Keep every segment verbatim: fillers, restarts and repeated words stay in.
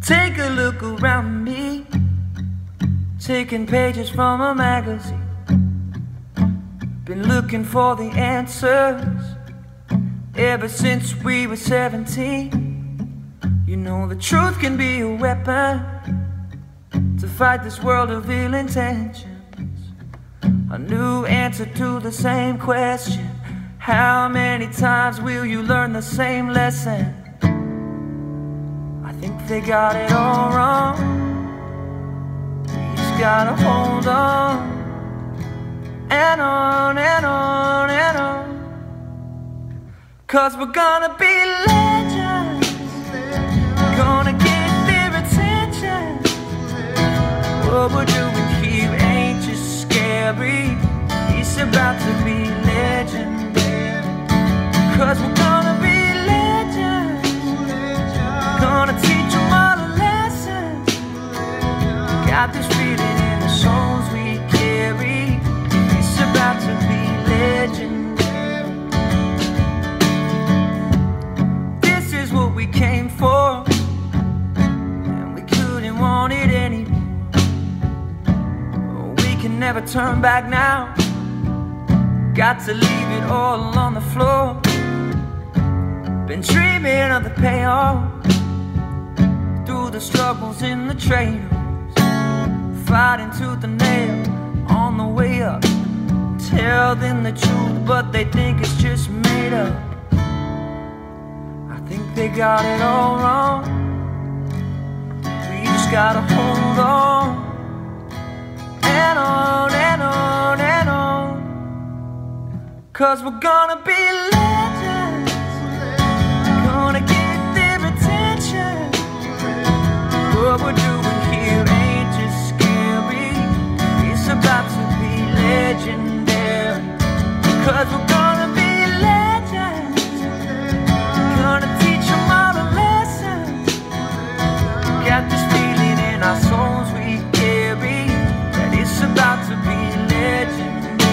Take a look around me, taking pages from a magazine. Been looking for the answers ever since we were seventeen. You know the truth can be a weapon to fight this world of ill intentions. A new answer to the same question. How many times will you learn the same lesson? I think they got it all wrong. We just gotta hold on, and on, and on, and on. Cause we're gonna be legends, gonna get their attention. What we're doing here ain't just scary, it's about to be legendary. Cause we're gonna be legends, gonna teach them all a lesson. Got this feeling in the souls we carry, it's about to be legendary. This is what we came for, and we couldn't want it anymore. We can never turn back now, got to leave it all on the floor. Been dreaming of the payoff through the struggles in the trade-offs, fighting tooth and nail on the way up. Tell them the truth, but they think it's just made up. I think they got it all wrong. We just gotta hold on, and on, and on, and on. Cause we're gonna be legends, gonna get their attention. What we're doing here ain't just scary, it's about to be legendary. Cause we're gonna be legends, gonna teach them all a lesson. Got this feeling in our souls we carry, that it's about to be legendary.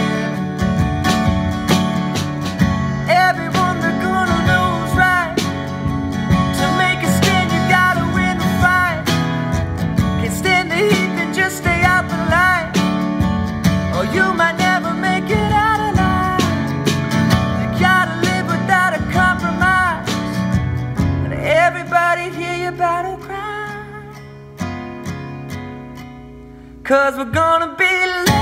Everyone they're gonna know is right. To make a stand you gotta win the fight. Can't stand the heat then just stay out the light, or you might never make it out alive. You gotta live without a compromise, and everybody hear your battle cry. Cause we're gonna be